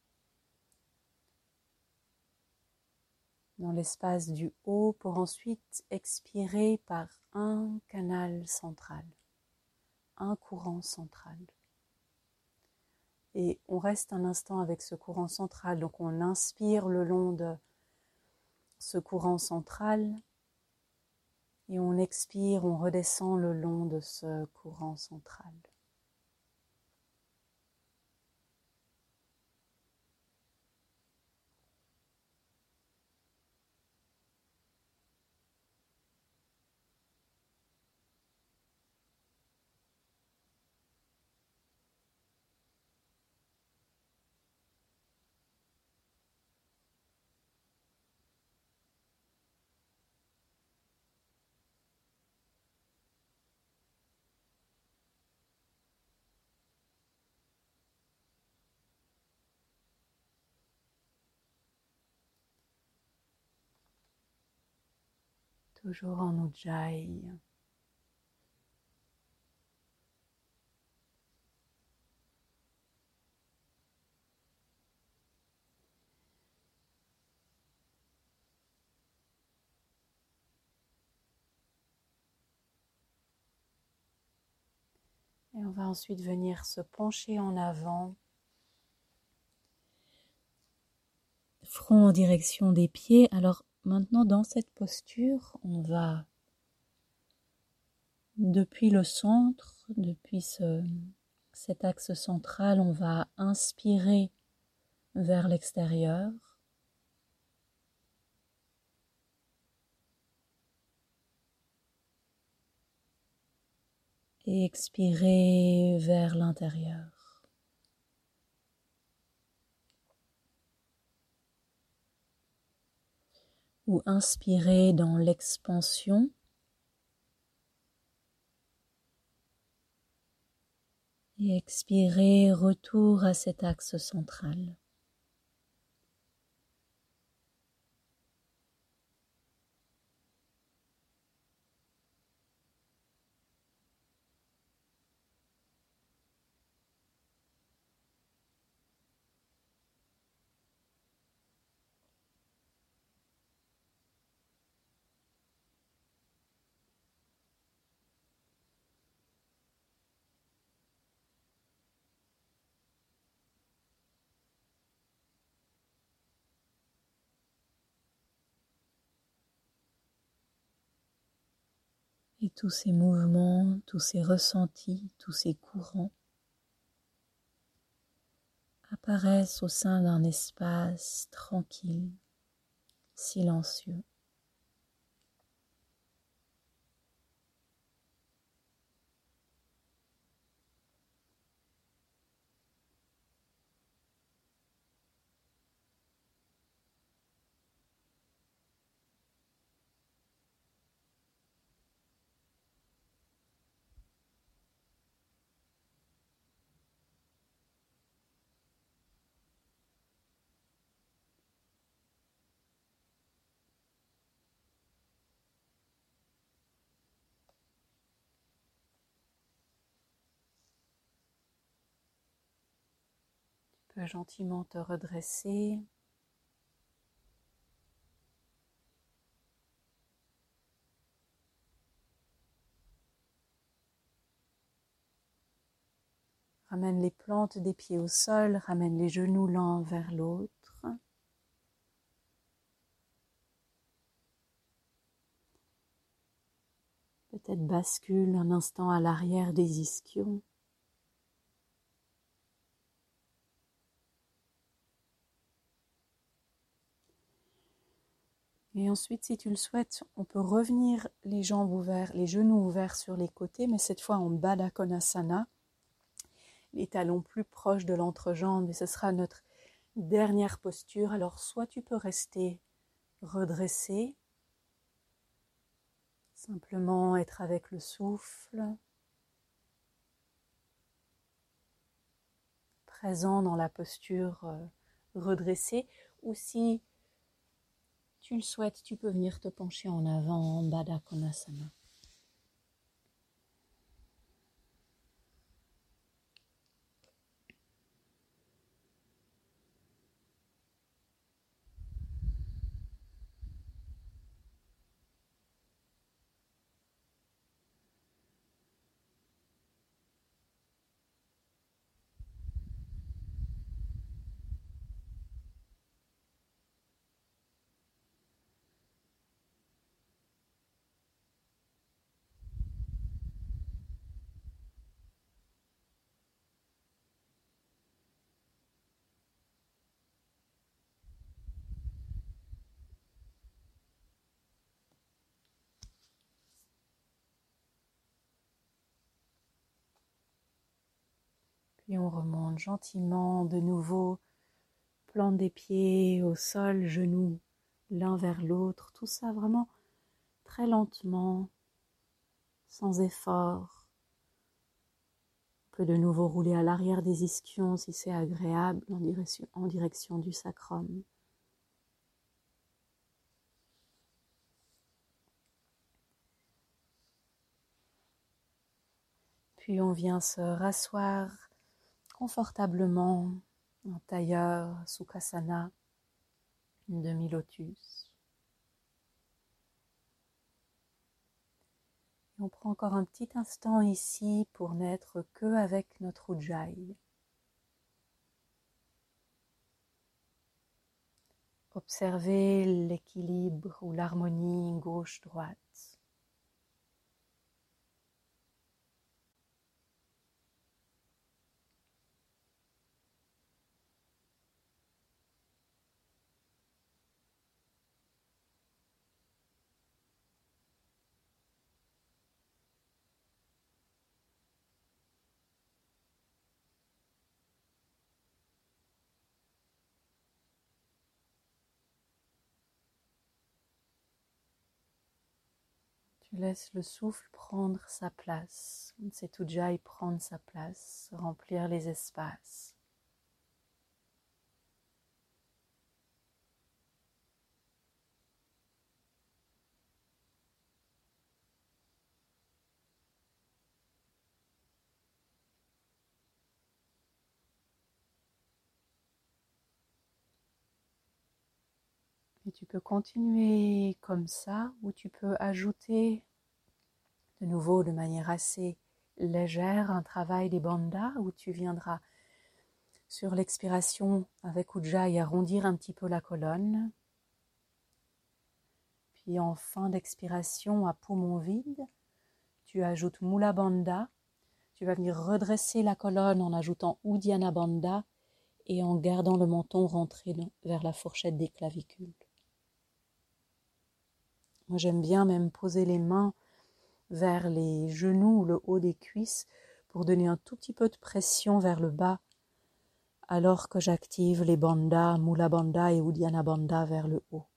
dans l'espace du haut pour ensuite expirer par un canal central, un courant central. Et on reste un instant avec ce courant central, donc on inspire le long de ce courant central et on expire, on redescend le long de ce courant central. Toujours en Ujjayi. Et on va ensuite venir se pencher en avant, front en direction des pieds. Alors maintenant, dans cette posture, on va, depuis le centre, depuis ce, cet axe central, on va inspirer vers l'extérieur. Et expirer vers l'intérieur. Ou inspirer dans l'expansion. Et expirer, retour à cet axe central. Et tous ces mouvements, tous ces ressentis, tous ces courants apparaissent au sein d'un espace tranquille, silencieux. Tu peux gentiment te redresser. Ramène les plantes des pieds au sol, ramène les genoux l'un vers l'autre. Peut-être bascule un instant à l'arrière des ischions. Et ensuite, si tu le souhaites, on peut revenir les jambes ouvertes, les genoux ouverts sur les côtés, mais cette fois en Baddha Konasana, les talons plus proches de l'entrejambe, et ce sera notre dernière posture. Alors, soit tu peux rester redressé, simplement être avec le souffle, présent dans la posture euh, redressée, ou si tu le souhaites, tu peux venir te pencher en avant en Baddha Konasana. Puis on remonte gentiment de nouveau, plante des pieds au sol, genoux l'un vers l'autre, tout ça vraiment très lentement, sans effort. On peut de nouveau rouler à l'arrière des ischions si c'est agréable, en direction, en direction du sacrum. Puis on vient se rasseoir confortablement en tailleur, Sukhasana, une demi-lotus. Et on prend encore un petit instant ici pour n'être que avec notre Ujjayi. Observez l'équilibre ou l'harmonie gauche-droite. Tu laisses le souffle prendre sa place, cet Ujjayi prendre sa place, remplir les espaces. Et tu peux continuer comme ça, ou tu peux ajouter de nouveau de manière assez légère un travail des bandhas, où tu viendras sur l'expiration avec Ujjayi arrondir un petit peu la colonne. Puis en fin d'expiration à poumon vide, tu ajoutes Mula Bandha. Tu vas venir redresser la colonne en ajoutant Uddiyana Bandha et en gardant le menton rentré vers la fourchette des clavicules. Moi, j'aime bien même poser les mains vers les genoux ou le haut des cuisses pour donner un tout petit peu de pression vers le bas alors que j'active les bandhas, Mula Bandha et Uddiyana Bandha vers le haut.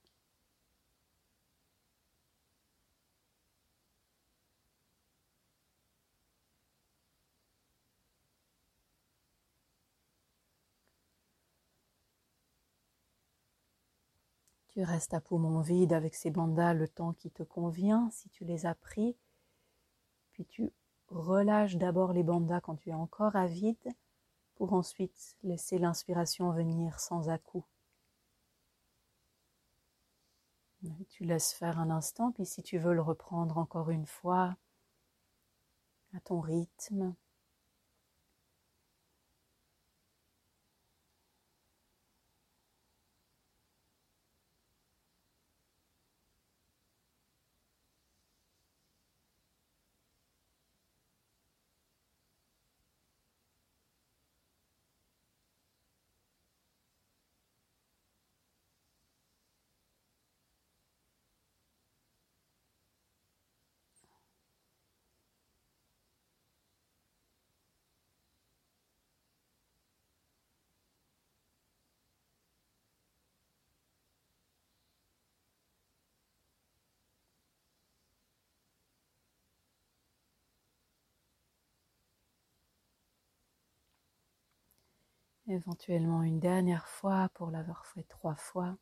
Tu restes à poumon vide avec ces bandhas le temps qui te convient si tu les as pris. Puis tu relâches d'abord les bandhas quand tu es encore à vide pour ensuite laisser l'inspiration venir sans à-coups. Tu laisses faire un instant, puis si tu veux le reprendre encore une fois à ton rythme. Éventuellement une dernière fois pour l'avoir fait trois fois.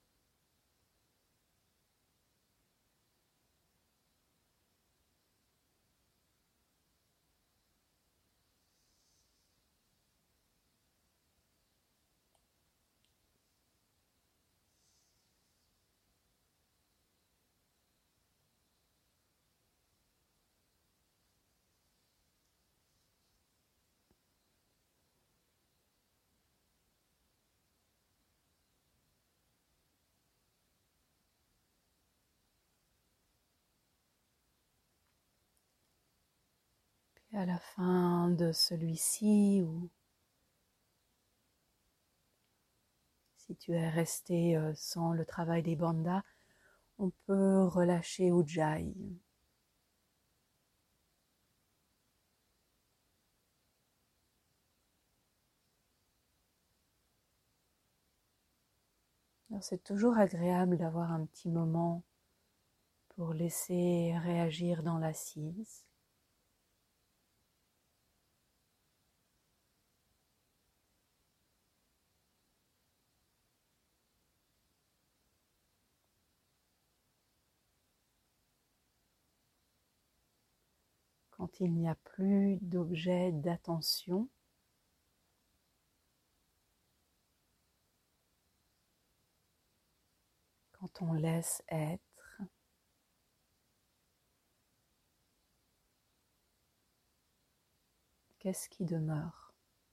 Puis à la fin de celui-ci, ou si tu es resté sans le travail des bandhas, on peut relâcher Ujjayi. C'est toujours agréable d'avoir un petit moment pour laisser réagir dans l'assise. Quand il n'y a plus d'objet d'attention, quand on laisse être, qu'est-ce qui demeure?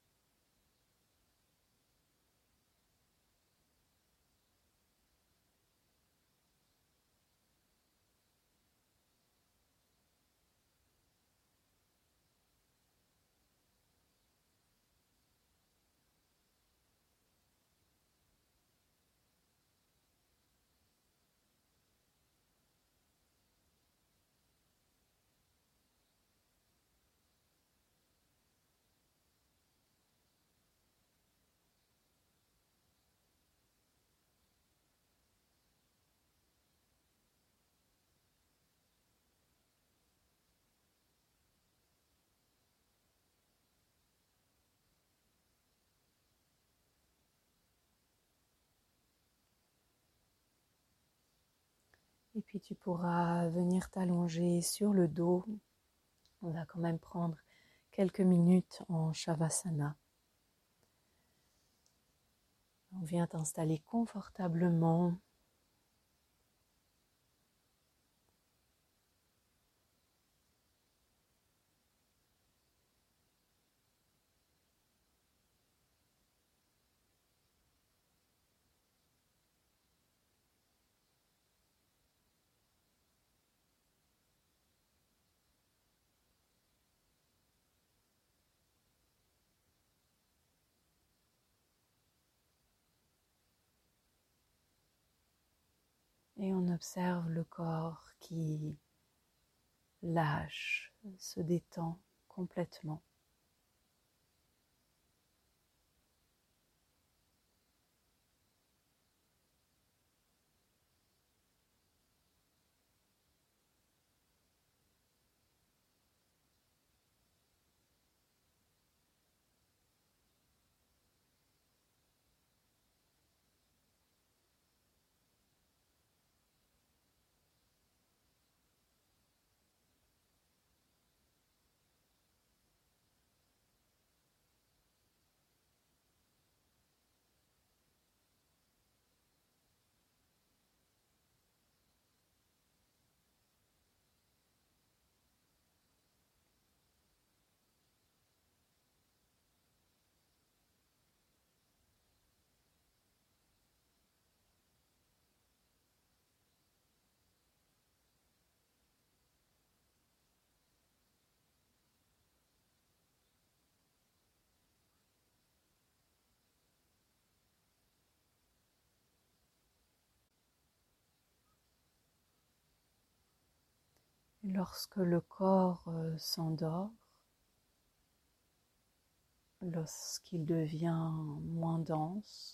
Et puis tu pourras venir t'allonger sur le dos. On va quand même prendre quelques minutes en Shavasana. On vient t'installer confortablement. Et on observe le corps qui lâche, se détend complètement. Lorsque le corps euh, s'endort, lorsqu'il devient moins dense,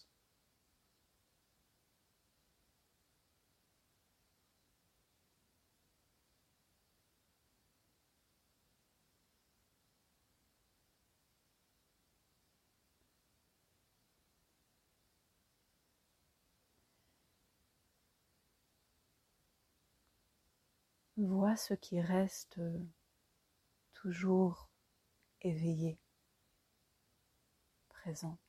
vois ce qui reste toujours éveillé, présent,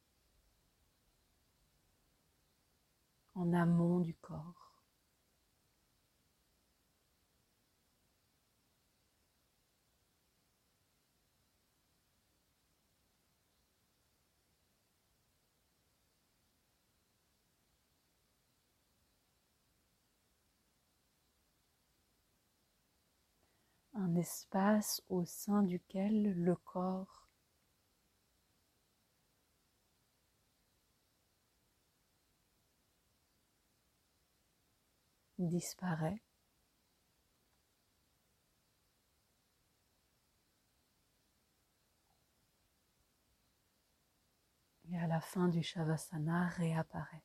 en amont du corps. Un espace au sein duquel le corps disparaît et à la fin du Shavasana réapparaît.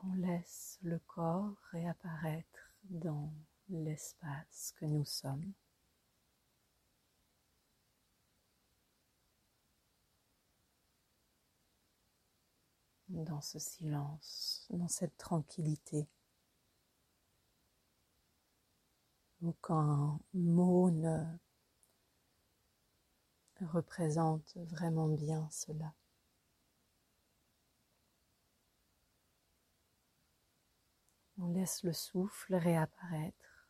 on laisse le corps réapparaître dans l'espace que nous sommes. Dans ce silence, dans cette tranquillité. Aucun mot ne représente vraiment bien cela. On laisse le souffle réapparaître.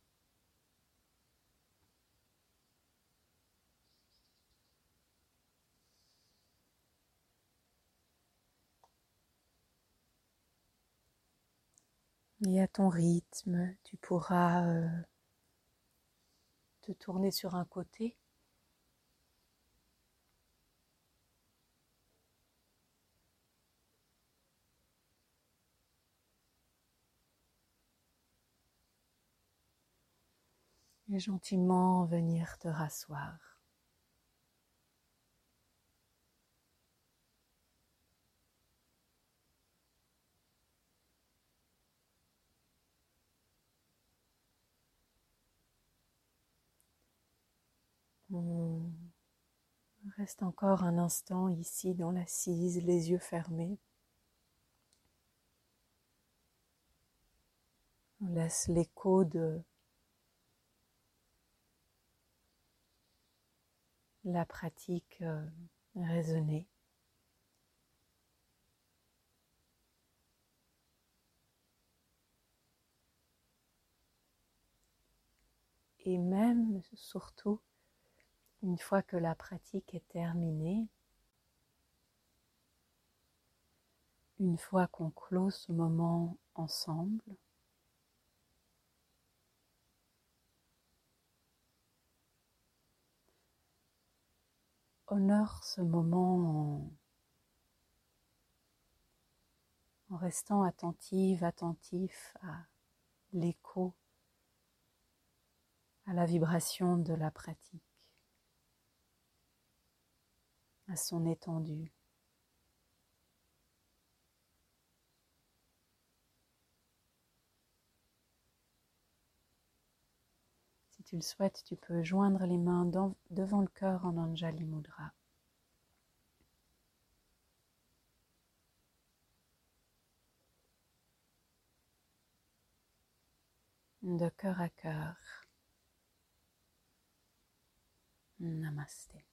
Et à ton rythme, tu pourras euh, te tourner sur un côté. Et gentiment venir te rasseoir. On reste encore un instant ici dans l'assise, les yeux fermés. On laisse l'écho de la pratique euh, résonner. Et même, surtout, une fois que la pratique est terminée, une fois qu'on clôt ce moment ensemble, honore ce moment en, en restant attentive, attentif à l'écho, à la vibration de la pratique, à son étendue. Si tu le souhaites, tu peux joindre les mains dans, devant le cœur en Anjali Mudra. De cœur à cœur. Namasté.